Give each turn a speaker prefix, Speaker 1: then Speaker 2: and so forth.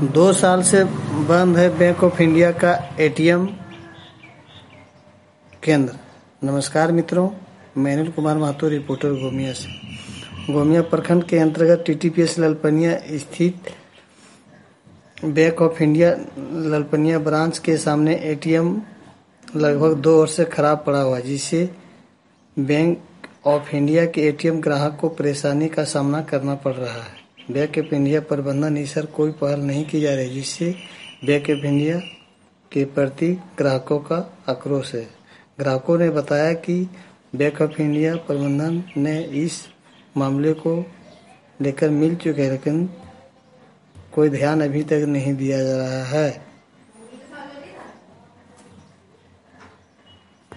Speaker 1: 2 साल से बंद है बैंक ऑफ इंडिया का एटीएम केंद्र। नमस्कार मित्रों, मैं अनिल कुमार महतो, रिपोर्टर गोमिया से। गोमिया प्रखंड के अंतर्गत टीटीपीएस ललपनिया स्थित bank of India Lalpania branch के सामने एटीएम लगभग 2 वर्ष से खराब पड़ा हुआ है, जिससे बैंक ऑफ इंडिया के एटीएम ग्राहक को परेशानी का सामना करना पड़ रहा है। बैंक ऑफ इंडिया प्रबंधन इस पर कोई पहल नहीं की जा रही, जिससे बैंक ऑफ इंडिया के प्रति ग्राहकों का आक्रोश है। ग्राहकों ने बताया कि बैंक ऑफ इंडिया प्रबंधन ने इस मामले को लेकर मिल चुके हैं, लेकिन कोई ध्यान अभी तक नहीं दिया जा रहा है।